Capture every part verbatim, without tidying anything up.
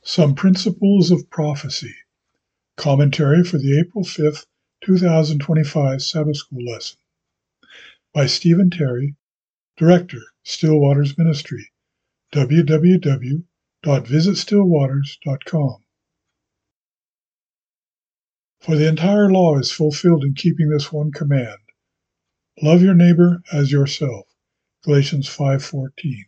Some Principles of Prophecy. Commentary for the April fifth, two thousand twenty-five Sabbath School lesson by Stephen Terry, Director, Still Waters Ministry, w w w dot visit still waters dot com. For the entire law is fulfilled in keeping this one command: love your neighbor as yourself. Galatians five fourteen.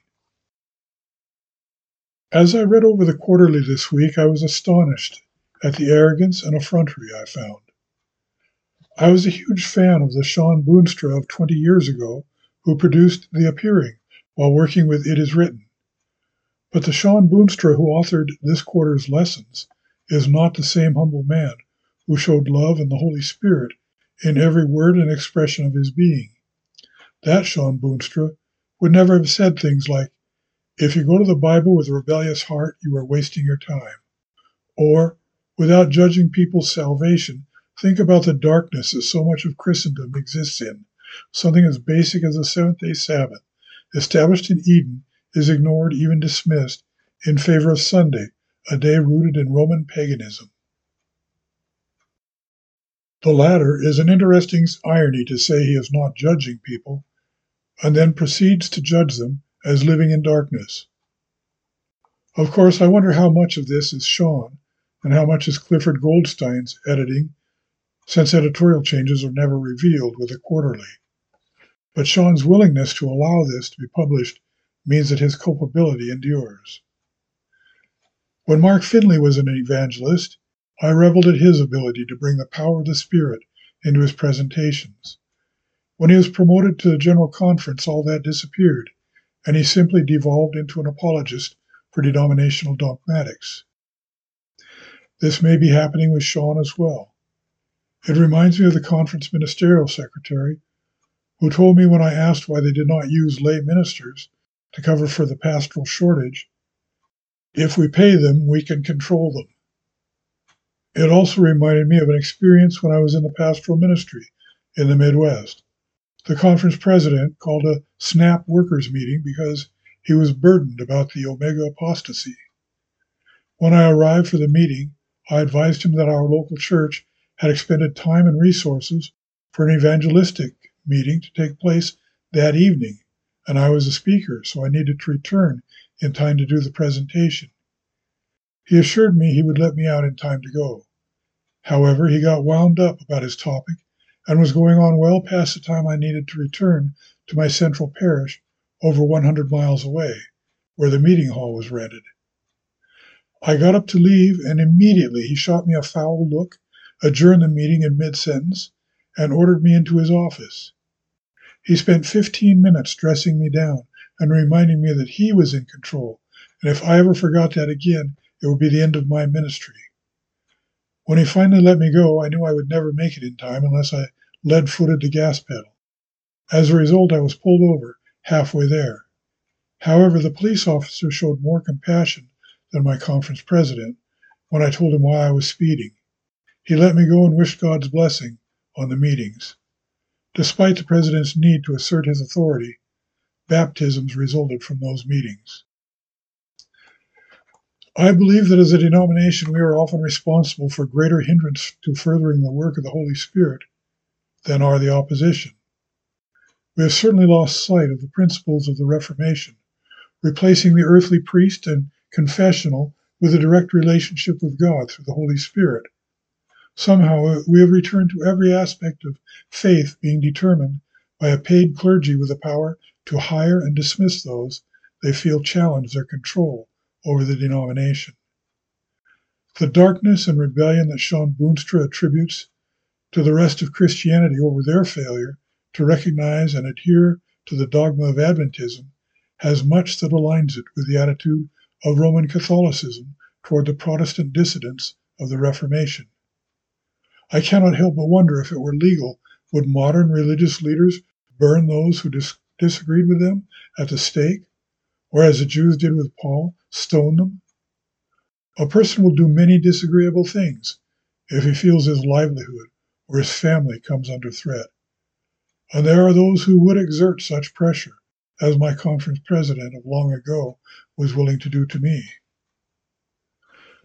As I read over the quarterly this week, I was astonished at the arrogance and effrontery I found. I was a huge fan of the Shawn Boonstra of twenty years ago, who produced The Appearing while working with It Is Written. But the Shawn Boonstra who authored this quarter's lessons is not the same humble man who showed love and the Holy Spirit in every word and expression of his being. That Shawn Boonstra would never have said things like, "If you go to the Bible with a rebellious heart, you are wasting your time," or, "Without judging people's salvation, think about the darkness that so much of Christendom exists in. Something as basic as the seventh-day Sabbath, established in Eden, is ignored, even dismissed, in favor of Sunday, a day rooted in Roman paganism." The latter is an interesting irony to say he is not judging people, and then proceeds to judge them as living in darkness. Of course, I wonder how much of this is Shawn, and how much is Clifford Goldstein's editing, since editorial changes are never revealed with a quarterly. But Shawn's willingness to allow this to be published means that his culpability endures. When Mark Finley was an evangelist, I reveled at his ability to bring the power of the Spirit into his presentations. When he was promoted to the General Conference, all that disappeared, and he simply devolved into an apologist for denominational dogmatics. This may be happening with Shawn as well. It reminds me of the conference ministerial secretary who told me when I asked why they did not use lay ministers to cover for the pastoral shortage, "If we pay them, we can control them." It also reminded me of an experience when I was in the pastoral ministry in the Midwest. The conference president called a SNAP workers meeting because he was burdened about the Omega apostasy. When I arrived for the meeting, I advised him that our local church had expended time and resources for an evangelistic meeting to take place that evening, and I was a speaker, so I needed to return in time to do the presentation. He assured me he would let me out in time to go. However, he got wound up about his topic and was going on well past the time I needed to return to my central parish over one hundred miles away, where the meeting hall was rented. I got up to leave, and immediately he shot me a foul look, adjourned the meeting in mid-sentence, and ordered me into his office. He spent fifteen minutes dressing me down and reminding me that he was in control, and if I ever forgot that again, it would be the end of my ministry. When he finally let me go, I knew I would never make it in time unless I lead-footed the gas pedal. As a result, I was pulled over halfway there. However, the police officer showed more compassion than my conference president when I told him why I was speeding. He let me go and wished God's blessing on the meetings. Despite the president's need to assert his authority, baptisms resulted from those meetings. I believe that as a denomination, we are often responsible for greater hindrance to furthering the work of the Holy Spirit than are the opposition. We have certainly lost sight of the principles of the Reformation, replacing the earthly priest and confessional with a direct relationship with God through the Holy Spirit. Somehow, we have returned to every aspect of faith being determined by a paid clergy with the power to hire and dismiss those they feel challenge their control over the denomination. The darkness and rebellion that Shawn Boonstra attributes to the rest of Christianity over their failure to recognize and adhere to the dogma of Adventism has much that aligns it with the attitude of Roman Catholicism toward the Protestant dissidents of the Reformation. I cannot help but wonder, if it were legal, would modern religious leaders burn those who dis- disagreed with them at the stake, or as the Jews did with Paul, stone them? A person will do many disagreeable things if he feels his livelihood or his family comes under threat. And there are those who would exert such pressure, as my conference president of long ago was willing to do to me.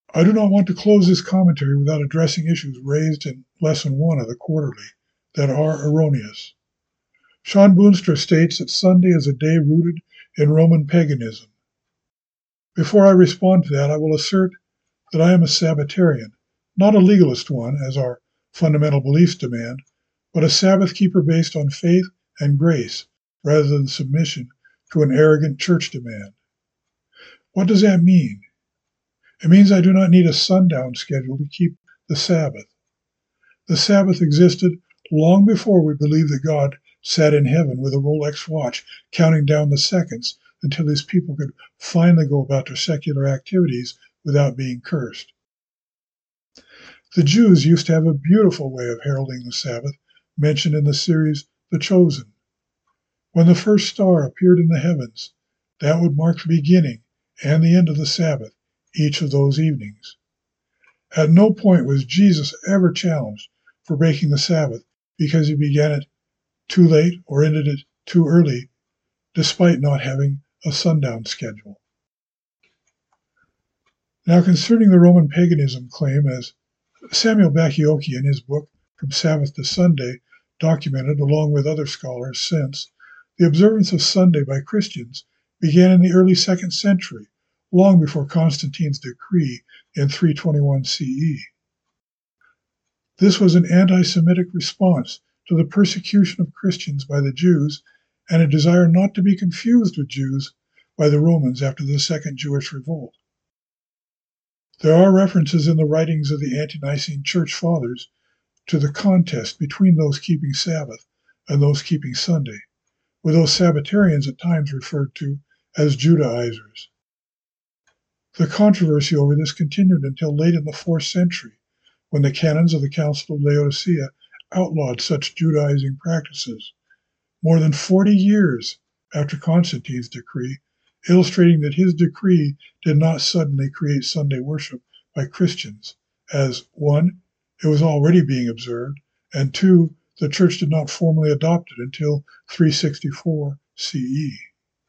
I do not want to close this commentary without addressing issues raised in Lesson one of the Quarterly that are erroneous. Sean Boonstra states that Sunday is a day rooted in Roman paganism. Before I respond to that, I will assert that I am a Sabbatarian, not a legalist one, as our fundamental beliefs demand, but a Sabbath keeper based on faith and grace, rather than submission to an arrogant church demand. What does that mean? It means I do not need a sundown schedule to keep the Sabbath. The Sabbath existed long before we believed that God sat in heaven with a Rolex watch counting down the seconds until his people could finally go about their secular activities without being cursed. The Jews used to have a beautiful way of heralding the Sabbath, mentioned in the series The Chosen. When the first star appeared in the heavens, that would mark the beginning and the end of the Sabbath each of those evenings. At no point was Jesus ever challenged for breaking the Sabbath because he began it too late or ended it too early, despite not having a sundown schedule. Now, concerning the Roman paganism claim, as Samuel Bacchiocchi in his book From Sabbath to Sunday documented, along with other scholars since, the observance of Sunday by Christians began in the early second century, long before Constantine's decree in three twenty-one C E. This was an anti-Semitic response to the persecution of Christians by the Jews and a desire not to be confused with Jews by the Romans after the Second Jewish Revolt. There are references in the writings of the ante-Nicene Church Fathers to the contest between those keeping Sabbath and those keeping Sunday, with those Sabbatarians at times referred to as Judaizers. The controversy over this continued until late in the fourth century, when the canons of the Council of Laodicea outlawed such Judaizing practices, more than forty years after Constantine's decree, illustrating that his decree did not suddenly create Sunday worship by Christians, as one, it was already being observed, and two, the Church did not formally adopt it until three sixty-four C E.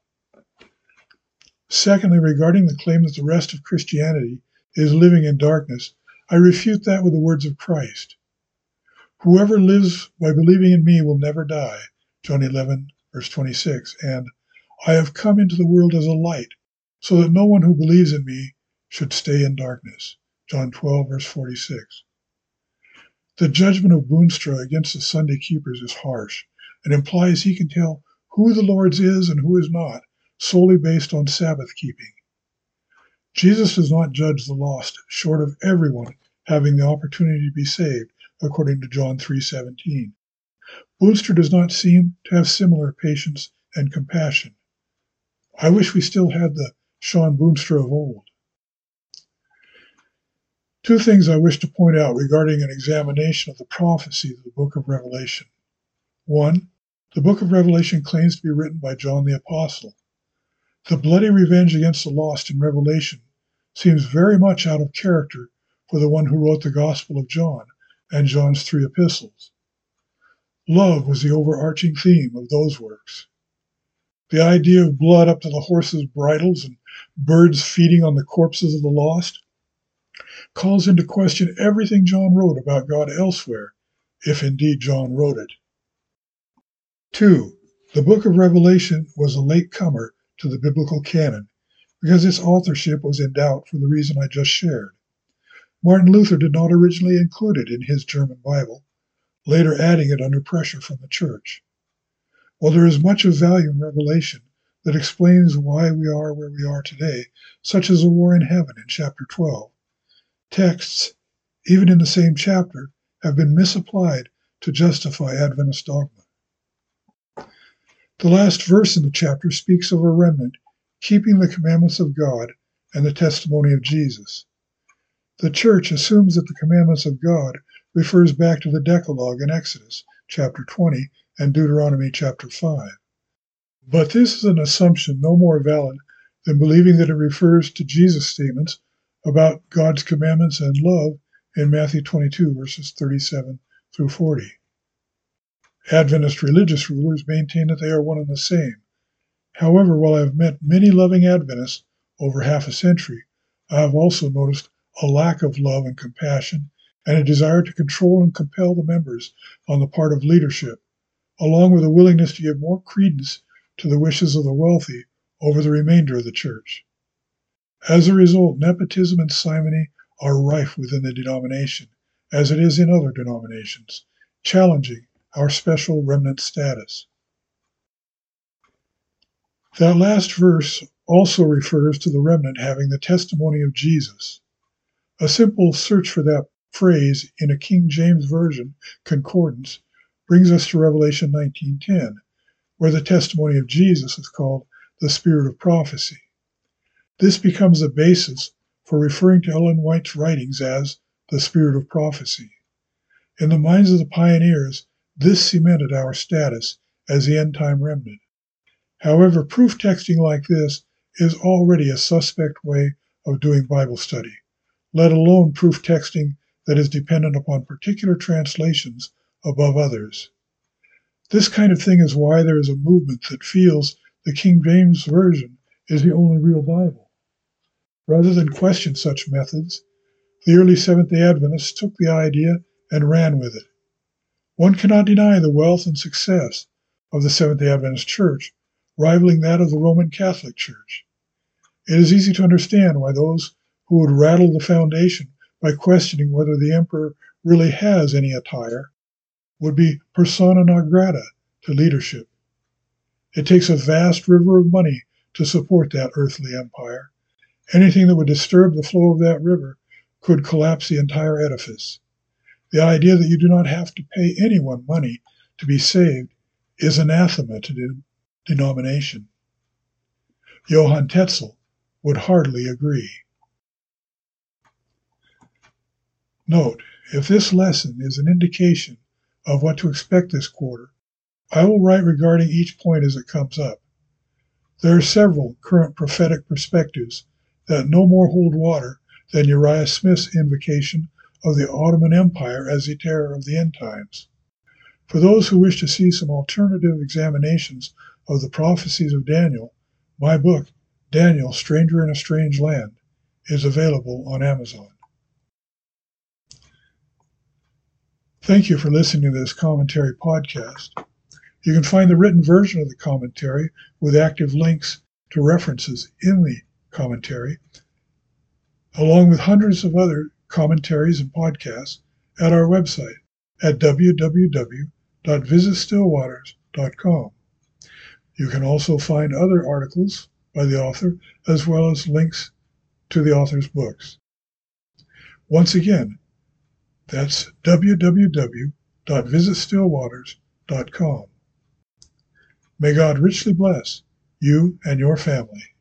Secondly, regarding the claim that the rest of Christianity is living in darkness, I refute that with the words of Christ. Whoever lives by believing in me will never die, John eleven, verse twenty-six, and I have come into the world as a light, so that no one who believes in me should stay in darkness, John twelve, verse forty-six. The judgment of Boonstra against the Sunday keepers is harsh and implies he can tell who the Lord's is and who is not, solely based on Sabbath keeping. Jesus does not judge the lost, short of everyone having the opportunity to be saved, according to John three seventeen. Boonstra does not seem to have similar patience and compassion. I wish we still had the Sean Boonstra of old. Two things I wish to point out regarding an examination of the prophecy of the book of Revelation. One, the book of Revelation claims to be written by John the Apostle. The bloody revenge against the lost in Revelation seems very much out of character for the one who wrote the Gospel of John and John's three epistles. Love was the overarching theme of those works. The idea of blood up to the horses' bridles and birds feeding on the corpses of the lost calls into question everything John wrote about God elsewhere, if indeed John wrote it. Two, the book of Revelation was a late comer to the biblical canon because its authorship was in doubt for the reason I just shared. Martin Luther did not originally include it in his German Bible, later adding it under pressure from the church. While there is much of value in Revelation that explains why we are where we are today, such as the war in heaven in chapter twelve, texts, even in the same chapter, have been misapplied to justify Adventist dogma. The last verse in the chapter speaks of a remnant keeping the commandments of God and the testimony of Jesus. The church assumes that the commandments of God refers back to the Decalogue in Exodus chapter twenty and Deuteronomy chapter five. But this is an assumption no more valid than believing that it refers to Jesus' statements about God's commandments and love in Matthew twenty-two, verses thirty-seven through forty. Adventist religious rulers maintain that they are one and the same. However, while I have met many loving Adventists over half a century, I have also noticed a lack of love and compassion, and a desire to control and compel the members on the part of leadership, along with a willingness to give more credence to the wishes of the wealthy over the remainder of the church. As a result, nepotism and simony are rife within the denomination, as it is in other denominations, challenging our special remnant status. That last verse also refers to the remnant having the testimony of Jesus. A simple search for that phrase in a King James Version concordance brings us to Revelation nineteen ten, where the testimony of Jesus is called the spirit of prophecy. This becomes the basis for referring to Ellen White's writings as the spirit of prophecy. In the minds of the pioneers, this cemented our status as the end-time remnant. However, proof texting like this is already a suspect way of doing Bible study, let alone proof texting that is dependent upon particular translations above others. This kind of thing is why there is a movement that feels the King James Version is the only real Bible. Rather than question such methods, the early Seventh-day Adventists took the idea and ran with it. One cannot deny the wealth and success of the Seventh-day Adventist Church, rivaling that of the Roman Catholic Church. It is easy to understand why those who would rattle the foundation by questioning whether the emperor really has any attire would be persona non grata to leadership. It takes a vast river of money to support that earthly empire. Anything that would disturb the flow of that river could collapse the entire edifice. The idea that you do not have to pay anyone money to be saved is anathema to the denomination. Johann Tetzel would hardly agree. Note, if this lesson is an indication of what to expect this quarter, I will write regarding each point as it comes up. There are several current prophetic perspectives that no more hold water than Uriah Smith's invocation of the Ottoman Empire as the terror of the end times. For those who wish to see some alternative examinations of the prophecies of Daniel, my book, Daniel, Stranger in a Strange Land, is available on Amazon. Thank you for listening to this commentary podcast. You can find the written version of the commentary with active links to references in the commentary, along with hundreds of other commentaries and podcasts at our website at w w w dot visit stillwaters dot com. You can also find other articles by the author as well as links to the author's books. Once again, that's w w w dot visit stillwaters dot com. May God richly bless you and your family.